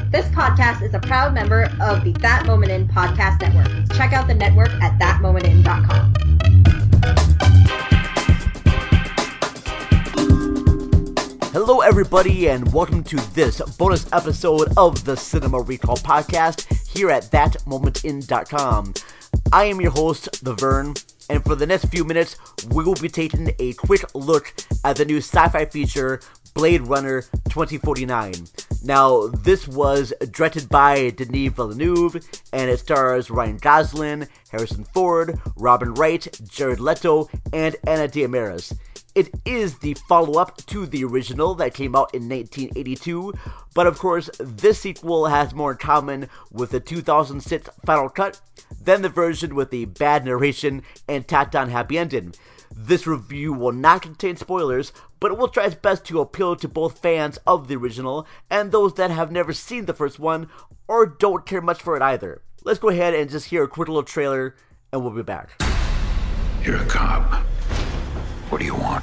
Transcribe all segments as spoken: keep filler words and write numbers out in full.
This podcast is a proud member of the That Moment In podcast network. Check out the network at that moment in dot com. Hello everybody and welcome to this bonus episode of the Cinema Recall podcast here at that moment in dot com. I am your host, The Vern, and for the next few minutes we will be taking a quick look at the new sci-fi feature Blade Runner twenty forty-nine. Now, this was directed by Denis Villeneuve, and it stars Ryan Gosling, Harrison Ford, Robin Wright, Jared Leto, and Ana de Armas. It is the follow-up to the original that came out in nineteen eighty-two, but of course, this sequel has more in common with the two thousand six Final Cut than the version with the bad narration and tacked-on happy ending. This review will not contain spoilers, but it will try its best to appeal to both fans of the original and those that have never seen the first one or don't care much for it either. Let's go ahead and just hear a quick little trailer, and we'll be back. You're a cop. What do you want?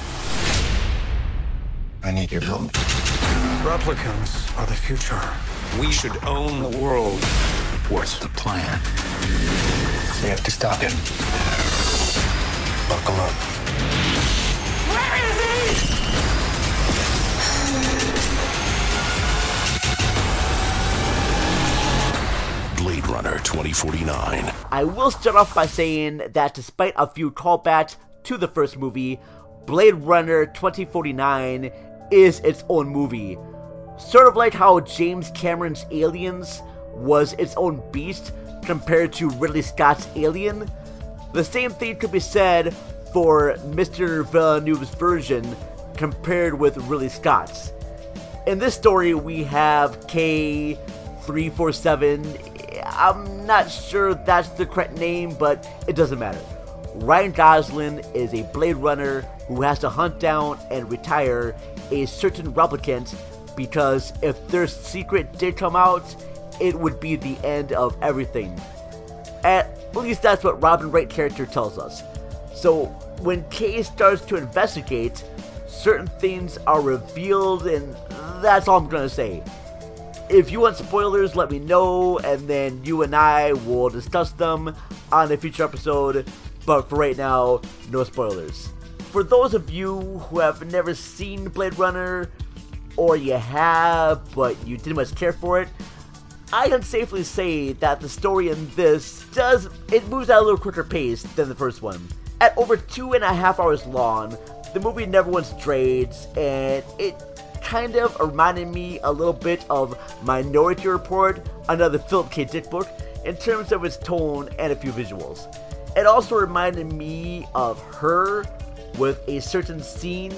I need your help. Replicants are the future. We should own the world. What's the plan? We have to stop him. Buckle up. Where is he? Blade Runner twenty forty-nine. I will start off by saying that despite a few callbacks to the first movie, Blade Runner twenty forty-nine is its own movie. Sort of like how James Cameron's Aliens was its own beast compared to Ridley Scott's Alien. The same thing could be said for Mister Villeneuve's version compared with Ridley Scott's. In this story, we have K three forty-seven. I'm not sure that's the correct name, but it doesn't matter. Ryan Gosling is a Blade Runner who has to hunt down and retire a certain replicant because if their secret did come out, it would be the end of everything. At least that's what Robin Wright character tells us. So when Kay starts to investigate, certain things are revealed, and that's all I'm gonna say. If you want spoilers, let me know, and then you and I will discuss them on a future episode, but for right now, no spoilers. For those of you who have never seen Blade Runner, or you have, but you didn't much care for it, I can safely say that the story in this does, it moves at a little quicker pace than the first one. At over two and a half hours long, the movie never once strayed, and it kind of reminded me a little bit of Minority Report, another Philip K. Dick book, in terms of its tone and a few visuals. It also reminded me of Her with a certain scene,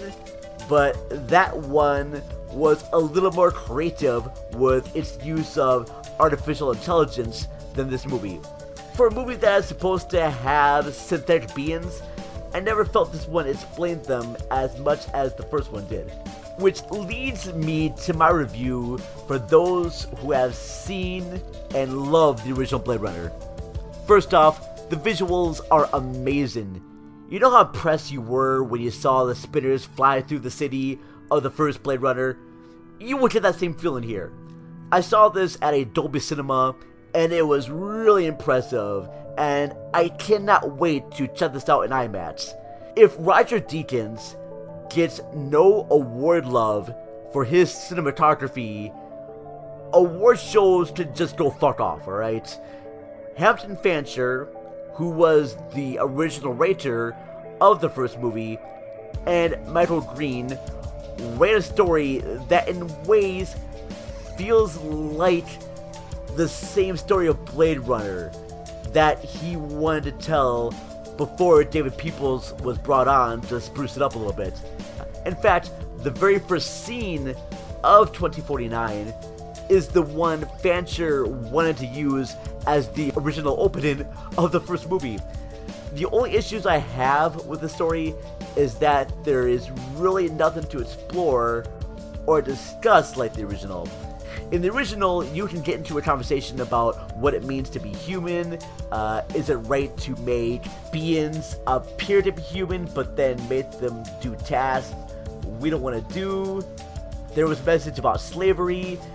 but that one was a little more creative with its use of artificial intelligence than this movie. For a movie that is supposed to have synthetic beings, I never felt this one explained them as much as the first one did. Which leads me to my review for those who have seen and loved the original Blade Runner. First off, the visuals are amazing. You know how impressed you were when you saw the spinners fly through the city of the first Blade Runner? You will get that same feeling here. I saw this at a Dolby Cinema, and it was really impressive, and I cannot wait to check this out in IMAX. If Roger Deakins gets no award love for his cinematography, award shows could just go fuck off, alright? Hampton Fancher, who was the original writer of the first movie, and Michael Green write a story that in ways feels like the same story of Blade Runner that he wanted to tell before David Peoples was brought on to spruce it up a little bit. In fact, the very first scene of twenty forty-nine is the one Fancher wanted to use as the original opening of the first movie. The only issues I have with the story is that there is really nothing to explore or discuss like the original. In the original, you can get into a conversation about what it means to be human. Uh, is it right to make beings appear to be human, but then make them do tasks we don't want to do? There was a message about slavery,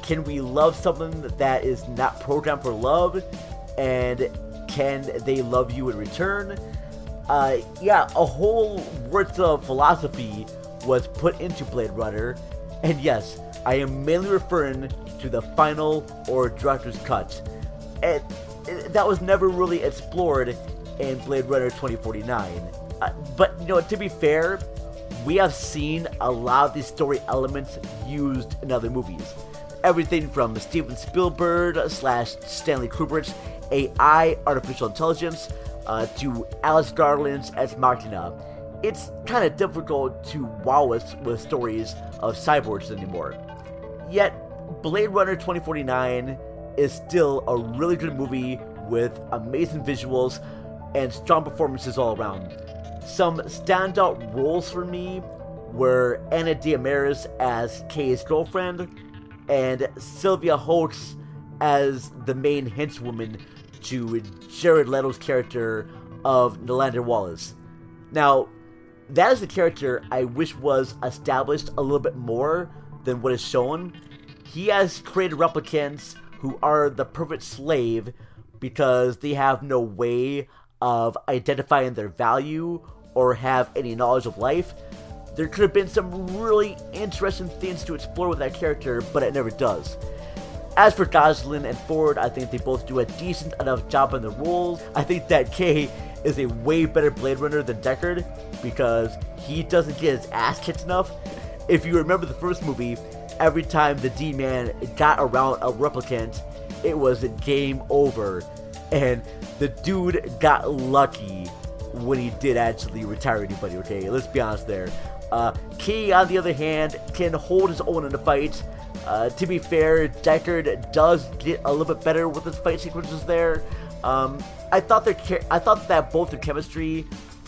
can we love someone that is not programmed for love? And can they love you in return? Uh, yeah, a whole worth of philosophy was put into Blade Runner. And yes, I am mainly referring to the final or director's cut. And that was never really explored in Blade Runner twenty forty-nine. Uh, but, you know, to be fair, we have seen a lot of these story elements used in other movies. Everything from Steven Spielberg slash Stanley Kubrick's A I, artificial intelligence, uh, to Alex Garland's Ex Machina. It's kind of difficult to wow us with stories of cyborgs anymore. Yet, Blade Runner twenty forty-nine is still a really good movie with amazing visuals and strong performances all around. Some standout roles for me were Ana de Armas as Kay's girlfriend and Sylvia Hoeks as the main henchwoman to Jared Leto's character of Nelander Wallace. Now, that is a character I wish was established a little bit more than what is shown. He has created replicants who are the perfect slave because they have no way of identifying their value or have any knowledge of life. There could have been some really interesting things to explore with that character, but it never does. As for Gosling and Ford, I think they both do a decent enough job in the roles. I think that Kay is a way better Blade Runner than Deckard because he doesn't get his ass kicked enough. If you remember the first movie, every time the D-Man got around a replicant, it was a game over. And the dude got lucky when he did actually retire anybody, okay? Let's be honest there. Uh, Kay, on the other hand, can hold his own in the fight. Uh, to be fair, Deckard does get a little bit better with his fight sequences there. Um, I thought their I thought that both their chemistry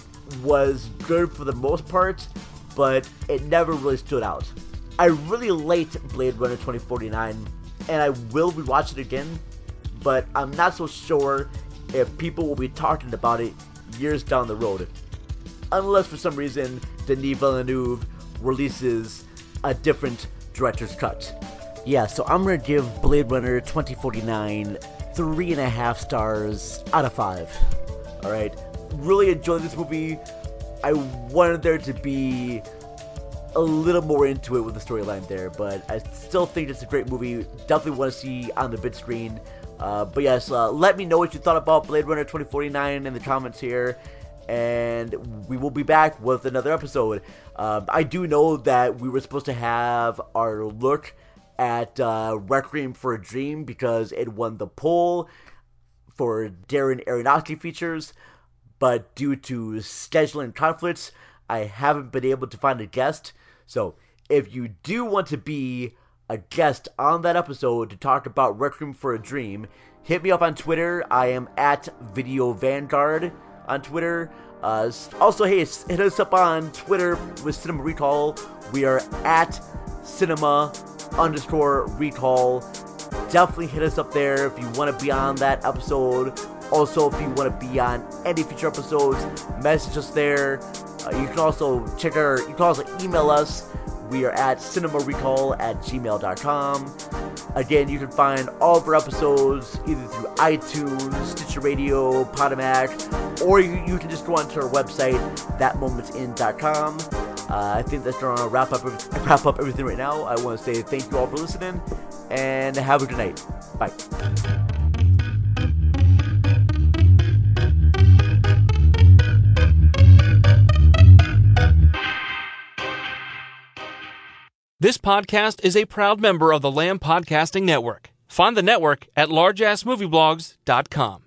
was good for the most part, but it never really stood out. I really liked Blade Runner twenty forty-nine, and I will rewatch it again, but I'm not so sure if people will be talking about it years down the road. Unless for some reason Denis Villeneuve releases a different director's cut. Yeah, so I'm gonna give Blade Runner twenty forty-nine three and a half stars out of five. Alright, really enjoyed this movie. I wanted there to be a little more into it with the storyline there, but I still think it's a great movie. Definitely want to see on the big screen. Uh, but yes, uh, let me know what you thought about Blade Runner twenty forty-nine in the comments here, and we will be back with another episode. Um, I do know that we were supposed to have our look at uh, Requiem for a Dream because it won the poll for Darren Aronofsky features, but due to scheduling conflicts, I haven't been able to find a guest. So if you do want to be a guest on that episode to talk about Requiem for a Dream, hit me up on Twitter. I am at Video Vanguard on Twitter. Uh, also, hey, hit us up on Twitter with Cinema Recall. We are at Cinema underscore Recall. Definitely hit us up there if you want to be on that episode. Also, if you want to be on any future episodes, message us there. Uh, you can also check our, you can also email us. We are at cinemarecall at gmail dot com. Again, you can find all of our episodes either through iTunes, Stitcher Radio, Podomac, or you, you can just go onto our website, that moments in dot com. Uh, I think that's going to wrap up, wrap up everything right now. I want to say thank you all for listening, and have a good night. Bye. This podcast is a proud member of the Lamb Podcasting Network. Find the network at large ass movie blogs dot com.